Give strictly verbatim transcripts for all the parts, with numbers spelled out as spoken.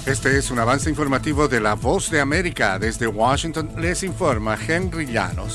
Este es un avance informativo de La Voz de América. Desde Washington les informa Henry Llanos.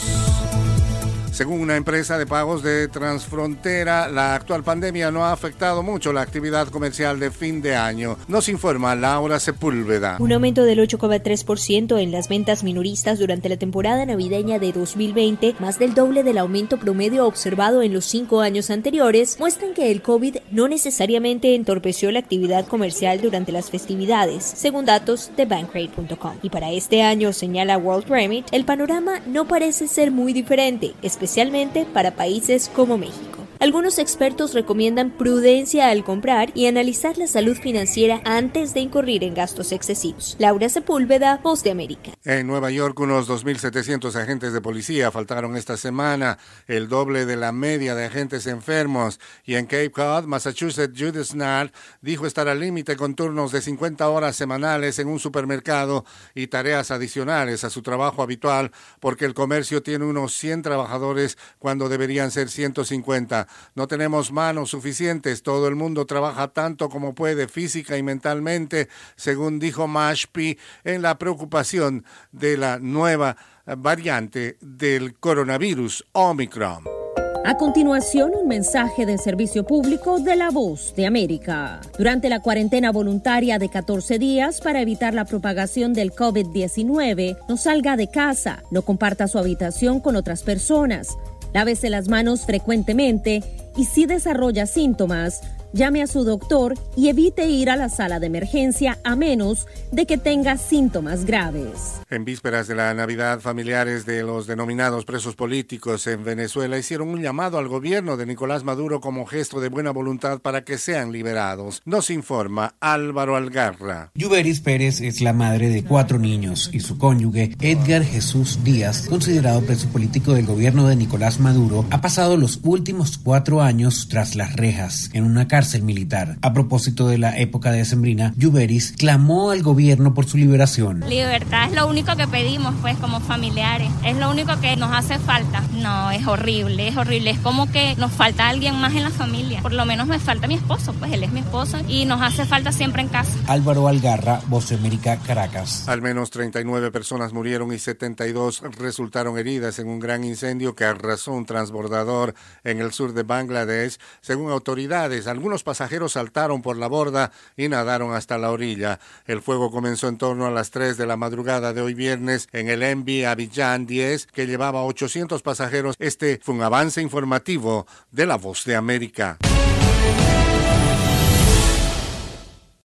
Según una empresa de pagos de transfrontera, la actual pandemia no ha afectado mucho la actividad comercial de fin de año. Nos informa Laura Sepúlveda. Un aumento del ocho coma tres por ciento en las ventas minoristas durante la temporada navideña de dos mil veinte, más del doble del aumento promedio observado en los cinco años anteriores, muestran que el COVID no necesariamente entorpeció la actividad comercial durante las festividades, según datos de Bankrate punto com. Y para este año, señala World Remit, el panorama no parece ser muy diferente, especialmente para países como México. Algunos expertos recomiendan prudencia al comprar y analizar la salud financiera antes de incurrir en gastos excesivos. Laura Sepúlveda, Voz de América. En Nueva York, unos dos mil setecientos agentes de policía faltaron esta semana, el doble de la media de agentes enfermos. Y en Cape Cod, Massachusetts, Judith Snart dijo estar al límite con turnos de cincuenta horas semanales en un supermercado y tareas adicionales a su trabajo habitual, porque el comercio tiene unos cien trabajadores cuando deberían ser ciento cincuenta. No tenemos manos suficientes, todo el mundo trabaja tanto como puede física y mentalmente, según dijo Mashpee, en la preocupación de la nueva variante del coronavirus Omicron. A continuación, un mensaje de servicio público de La Voz de América. Durante la cuarentena voluntaria de catorce días para evitar la propagación del COVID diecinueve, no salga de casa, no comparta su habitación con otras personas, lávese las manos frecuentemente y si desarrolla síntomas, llame a su doctor y evite ir a la sala de emergencia a menos de que tenga síntomas graves. En vísperas de la Navidad, familiares de los denominados presos políticos en Venezuela hicieron un llamado al gobierno de Nicolás Maduro como gesto de buena voluntad para que sean liberados. Nos informa Álvaro Algarra. Yuberis Pérez es la madre de cuatro niños y su cónyuge, Edgar Jesús Díaz, considerado preso político del gobierno de Nicolás Maduro, ha pasado los últimos cuatro años tras las rejas en una cárcel militar. A propósito de la época decembrina, Yuberis clamó al gobierno por su liberación. Libertad es lo único que pedimos, pues, como familiares. Es lo único que nos hace falta. No, es horrible, es horrible. Es como que nos falta alguien más en la familia. Por lo menos me falta mi esposo, pues él es mi esposo y nos hace falta siempre en casa. Álvaro Algarra, Voz de América, Caracas. Al menos treinta y nueve personas murieron y setenta y dos resultaron heridas en un gran incendio que arrasó un transbordador en el sur de Bangladesh, según autoridades. Algunos pasajeros saltaron por la borda y nadaron hasta la orilla. El fuego comenzó en torno a las tres de la madrugada de hoy viernes en el M V Abidjan diez, que llevaba ochocientos pasajeros. Este fue un avance informativo de La Voz de América.